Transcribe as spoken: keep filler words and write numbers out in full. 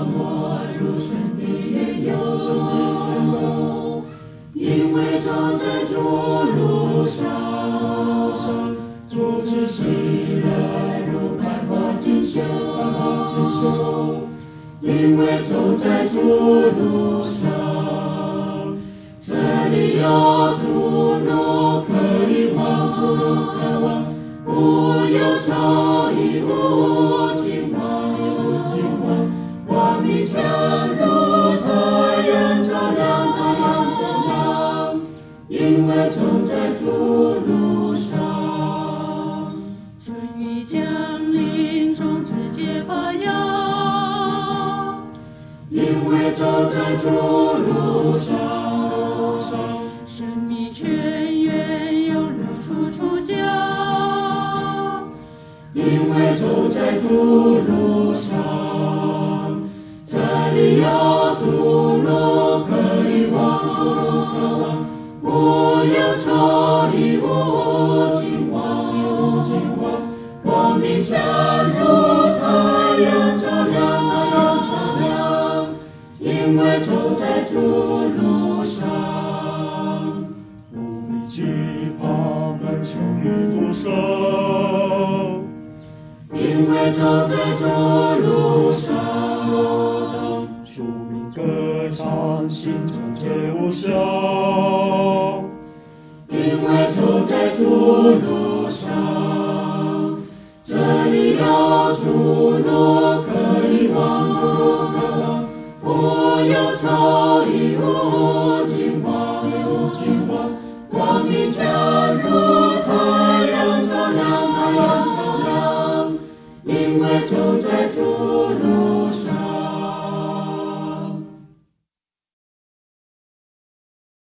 我主神的缘由，因为走在主路上，主是喜乐如百花锦绣，因为走在主路上，这里有主路可以往，主路可往，无忧愁亦无惊慌，光明强如太阳照亮，太阳照亮，因为走在主路上，春雨降临，种子结发芽，因为走在主路上，生命泉源涌流出出家，因为走在主路上，这里有主路可以往，主路可往，无忧愁亦无惊慌，光明强如太阳照亮，太阳照亮，因为走在主路上， 无比惧怕满城与多少， 因为走在主路上， 庶民歌唱，心中皆无效。